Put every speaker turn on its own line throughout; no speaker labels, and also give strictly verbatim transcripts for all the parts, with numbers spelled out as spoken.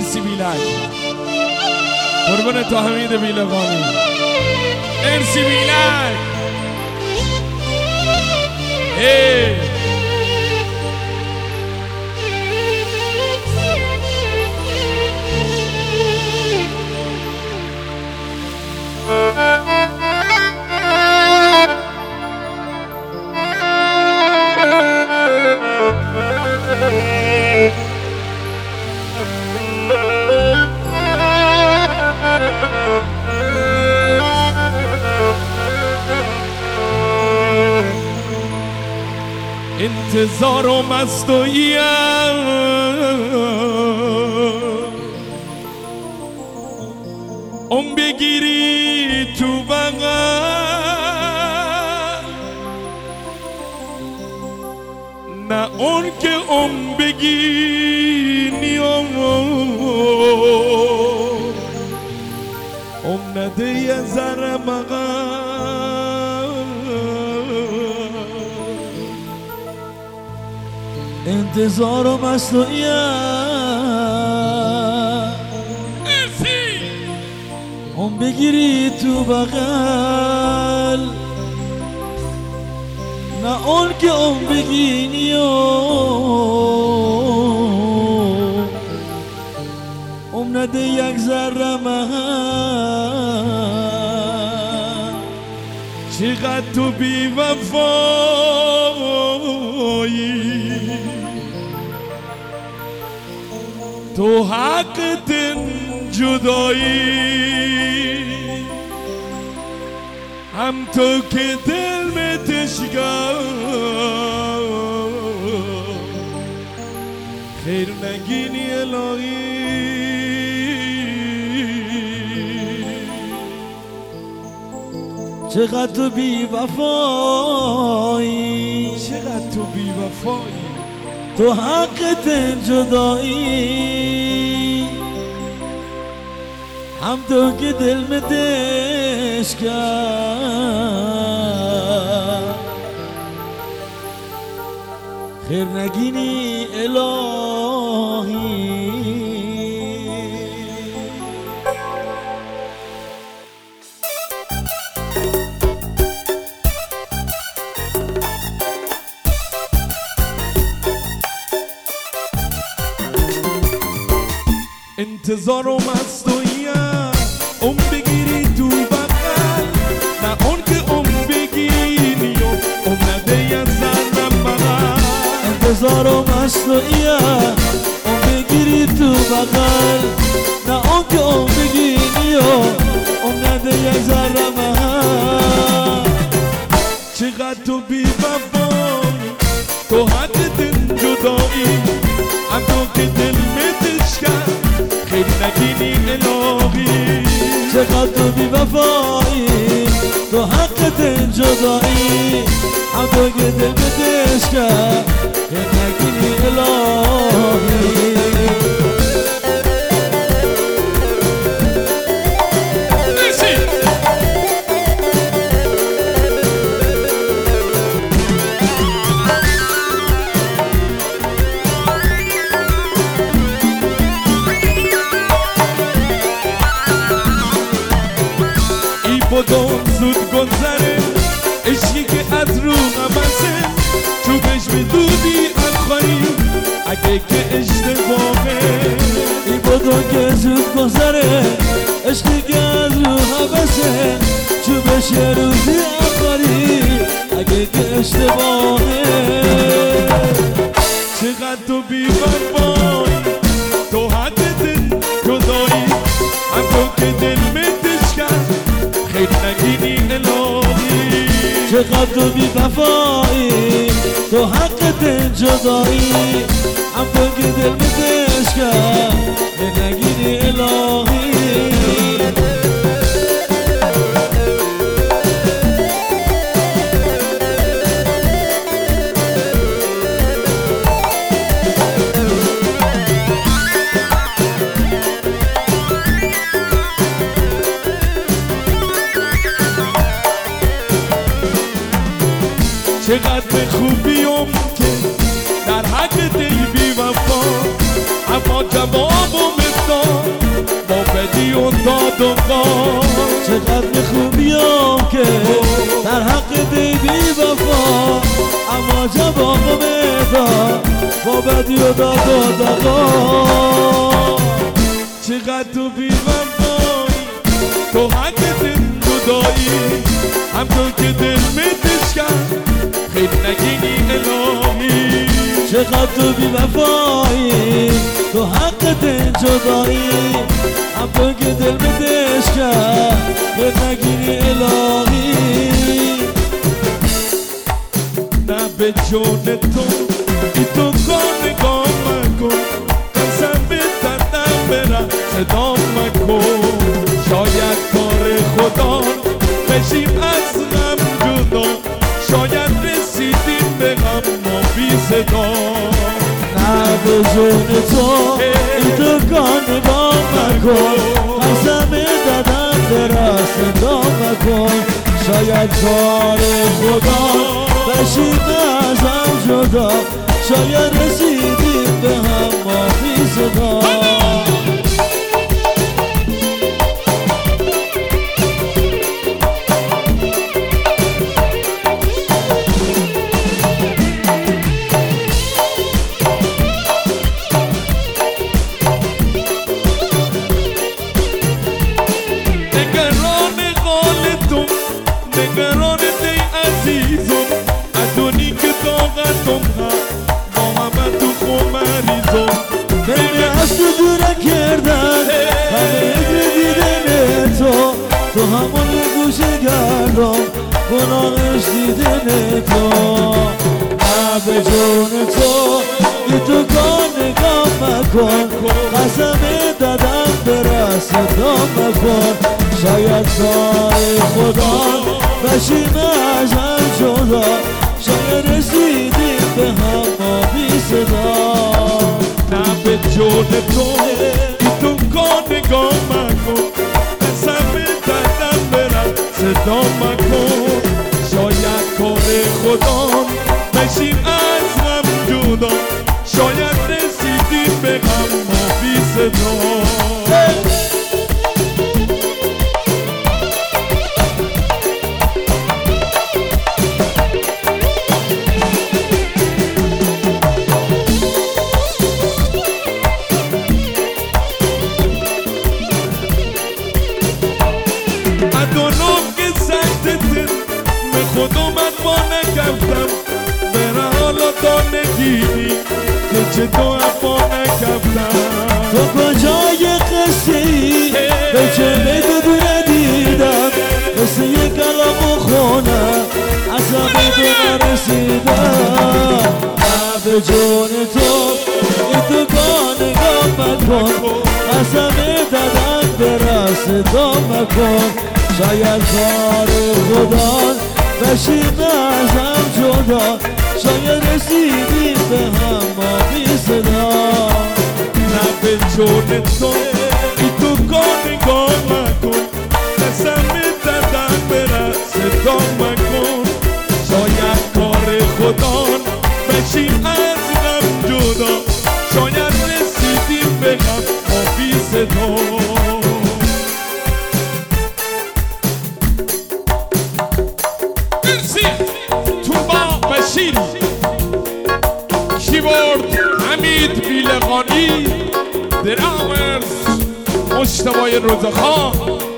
مرسی بیلک، قربون تو حمید بیلقانی. مرسی بیلک. ای انتظارم از توییم، اون بگیری تو بغل، نه اون که اون بگیری اون نده یه ذره بغل.
انتظارم از توییم، اون بگیری تو بغل، نه اون که اون بگینی اون نده یک ذره محل.
چقدر تو بی وفایی، تو حقت جدایی، هم تو که دل میں تشگاه خیر نگینی الهی.
چقدر تو بی وفایی،
چقدر تو بی وفایی،
تو حقت جدایی، هم تو که دل میں دش کرد خیر نگینی الهی.
انتظارم از توییم، اون بگیری تو بغل، نه اون که اون بگیری اون نده یه ذره بغل.
انتظارم از توییم، اون بگیری تو بغل، نه اون که اون بگیری اون نده یه ذره محل.
چقدر تو بی وفایی، تو حقت جدایی، هم تو که دل میں تشکن خیر نگینی الهی.
چقدر تو بی وفایی، تو حقت جدایی، هم تو که دل میں دش کرد خیر نگینی الهی.
بدون زود گذره عشقی که از رو قمسه، چوبش به دودی الخاری اگه که اشتباهه.
ای بدون که زود گذره عشقی که از رو قمسه، چوبش یه روزی الخاری اگه که اشتباهه.
چقدر تو بی وفایی، تو حقت جدایی، هم تو که دل میں تشکن خیر نگینی الهی.
چقدر تو بی وفایی، تو حقت جدایی، هم تو که دل میں دش کرد خیر نگینی الهی.
چقدر خوبیم که در حق دل بی وفا، اما جوابم داد بدی و داد و قار
چقدر خوبیام که در حق دی بی وفا اما جواب میداد با بدی و داد و دقار
چقدر تو بی وفایی تو حق دل جدایی همطور که دل میتش کرد خیلی نگینی الهی
چقدر تو بی وفایی تو حق دل جدایی همطور که دل میتش کرد خیلی نگینی الهی
نه به جون تو ای تو کار نگاه مکن قسم بدردم برم صدا مکن شاید کار خدا بشیم از غم جدا شاید رسیدیم به غم ما بی صدا
نه به جون تو ای تو کار نگاه مکن قسم دادم برا صدا مکن شاید کار خدا بشیم از هم جدا شاید رسیدیم به هم ما بی صدا
نگران دی عزیزم ادونی که طاقتم هست با همه تو خمریزم
بین از تو دوره کردن همه اگر دیدن تو تو همون گوشه گردم گناهش دیدن تو نه به جون تو ای تو کار نگاه مکن قسم دادم برا صدا مکن شاید کار خدا بشیم از هم جدا شاید رسیدیم به هم ما بی صدا
نه به جون تو ای تو کار نگاه مکن قسم دادم برم صدا مکن شاید کار خدا بشیم از هم جدا شاید رسیدیم به هم ما بی صدا خودم اتوا نکفتم برا حالا تا نگیری که چه تو اتوا نکفتم
تو کجای قصه ای به چه میدو ندیدم قصه یک کلام خونه عذاب تو نرسیدم نه به جون تو ای تو کار نگاه مکن قسم دادم برا صدا مکن شاید کار خدا بشیم از هم جدا شاید رسیدیم به هم ما بی صدا
نه به جون تو ای تو کار نگاه مکن قسم دادم برا صدا مکن شاید کار خدا بشیم از غم جدا شاید رسیدیم به غم ما بی صدا کیبورد حمید بیلقانی درامرز مجتبی رضاخان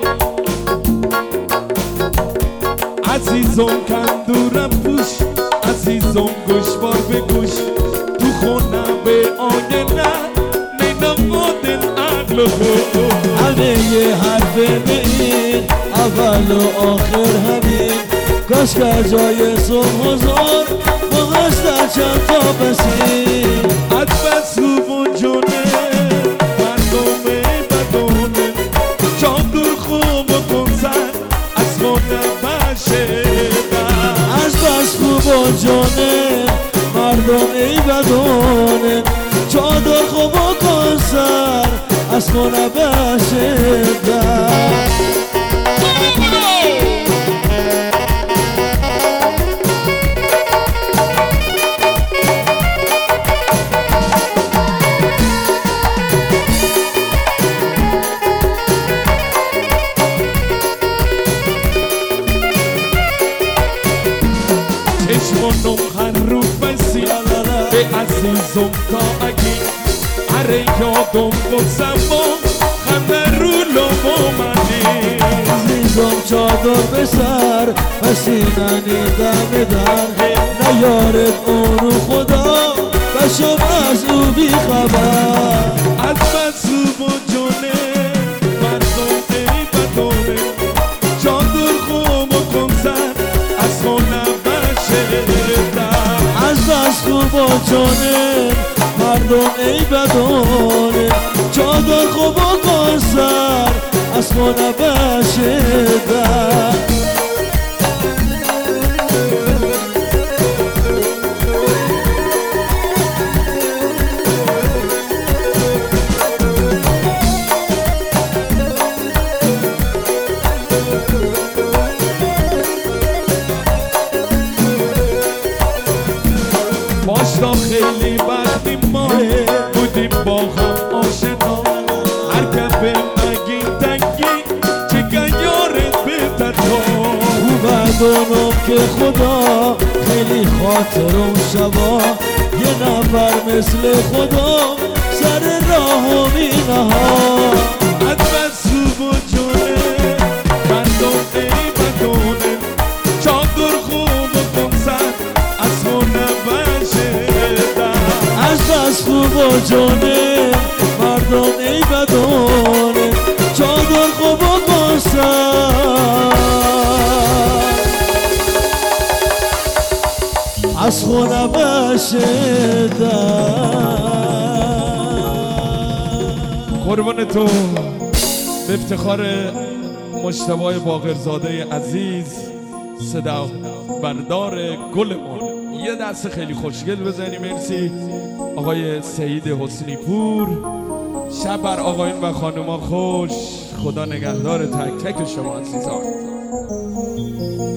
عزیزم کندورم پوش عزیزم گوشوار به گوش تو خونه به آینه نینا دل عقل و
همه یه حرف این اول و آخر همین کاش که جای صبح و زار بغش در چند تا بسیم
اد بس خوب و جونه مردم بدونه چادر خوب و کنسر از خونه بشدن
از بس خوب و جونه مردم ای بدونه چادر خوب و کنسر از خونه بشدن
عشقونم هر رو بسی به عزیزم تا اگی هر یادم گفتم و خنده رو لبو منی
عزیزم چادر به سر پسیننی دم در نیارد اونو خدا بشم از او بی خبر
از مصوب و جونه مردم ای بدونه چادر خوب و کنسر از خونه بشه در
از بس خوب و جانه مردم ای بدونه چادر خوب و کنسر از خونه بشه در
باشتا خیلی وقتی ما بودیم با هم آشنا هر که به نگی تنگی چگه یارت بهتر تو
بدونم که خدا خیلی خاطرم شبا یه نفر مثل خدا سر راه می نها
از بسوب و جونه مردم ای بدونه چادر خوب و کنسر از خونه بشه
از بس خوب و جانه مردم ای بدونه چادر خوب و کنسر از خونه بشه در
قربان تو به افتخار مجتبی باقرزاده عزیز صدا بردار گلمون یه دست خیلی خوشگل بزنیم. مرسی آقای سعید حسنی پور. شب بر آقایون و خانوما خوش. خدا نگهدار تک تک شما عزیزان.